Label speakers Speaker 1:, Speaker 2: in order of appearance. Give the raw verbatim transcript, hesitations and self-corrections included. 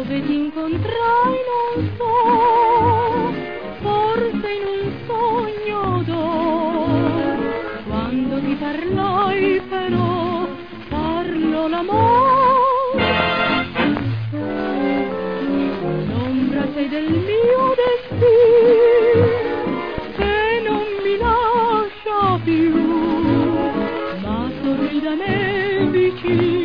Speaker 1: Dove ti incontrai non so, forse in un sogno d'or. Quando ti parlai però parlo l'amore. L'ombra sei del mio destino che non mi lascia più, ma sorride a me vicino.